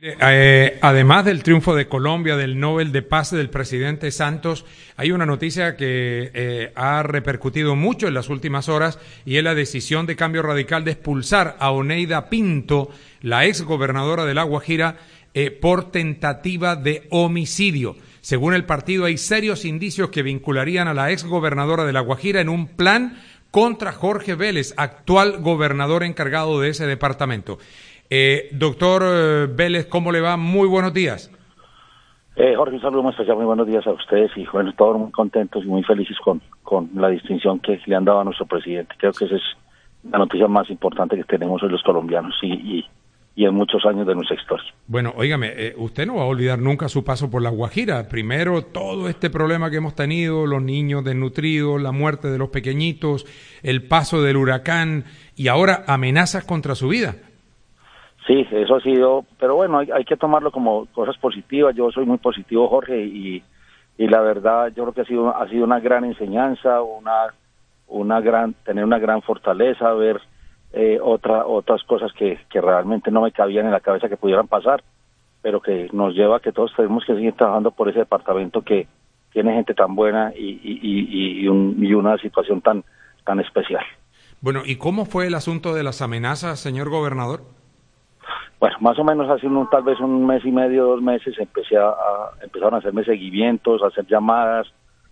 Además del triunfo de Colombia, del Nobel de Paz del presidente Santos, hay una noticia que ha repercutido mucho en las últimas horas y es la decisión de Cambio Radical de expulsar a Oneida Pinto, la ex gobernadora de La Guajira, por tentativa de homicidio. Según el partido, hay serios indicios que vincularían a la ex gobernadora de La Guajira en un plan contra Jorge Vélez, actual gobernador encargado de ese departamento. Doctor Vélez, ¿cómo le va? Muy buenos días. Jorge, un saludo muy especial, muy buenos días a ustedes y bueno, todos muy contentos y muy felices con la distinción que le han dado a nuestro presidente. Creo que esa es la noticia más importante que tenemos hoy los colombianos y en muchos años de nuestra historia. Bueno, óigame, usted no va a olvidar nunca su paso por La Guajira. Primero, todo este problema que hemos tenido, los niños desnutridos, la muerte de los pequeñitos, el paso del huracán y ahora amenazas contra su vida. Sí, eso ha sido, pero bueno, hay que tomarlo como cosas positivas. Yo soy muy positivo, Jorge, y la verdad yo creo que ha sido una gran enseñanza, tener una gran fortaleza, ver otras cosas que realmente no me cabían en la cabeza que pudieran pasar, pero que nos lleva a que todos tenemos que seguir trabajando por ese departamento que tiene gente tan buena y una situación tan especial. Bueno, ¿y cómo fue el asunto de las amenazas, señor gobernador? Bueno, más o menos hace tal vez un mes y medio, 2 meses, empezaron a hacerme seguimientos, a hacer llamadas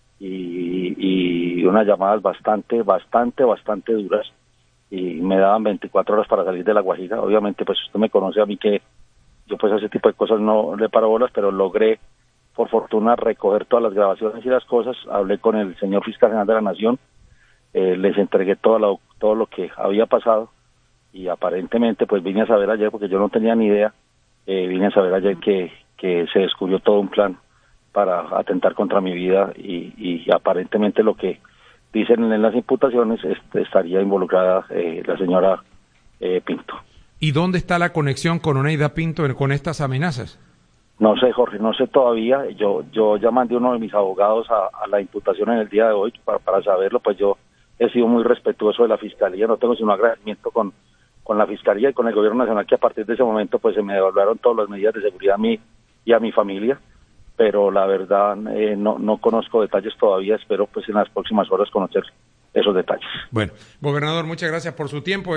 y unas llamadas bastante duras y me daban 24 horas para salir de La Guajira. Obviamente, pues usted me conoce a mí que yo pues a ese tipo de cosas no le paro bolas, pero logré, por fortuna, recoger todas las grabaciones y las cosas. Hablé con el señor fiscal general de la Nación, les entregué todo lo que había pasado. Y aparentemente pues vine a saber ayer, porque yo no tenía ni idea, vine a saber ayer que se descubrió todo un plan para atentar contra mi vida y aparentemente lo que dicen en las imputaciones estaría involucrada la señora Pinto. ¿Y dónde está la conexión con Oneida Pinto con estas amenazas? No sé, Jorge, no sé todavía. Yo ya mandé uno de mis abogados a la imputación en el día de hoy para saberlo. Pues yo he sido muy respetuoso de la fiscalía, no tengo sino agradecimiento con la Fiscalía y con el Gobierno Nacional, que a partir de ese momento pues se me devolvieron todas las medidas de seguridad a mí y a mi familia, pero la verdad no conozco detalles todavía. Espero pues en las próximas horas conocer esos detalles. Bueno, gobernador, muchas gracias por su tiempo.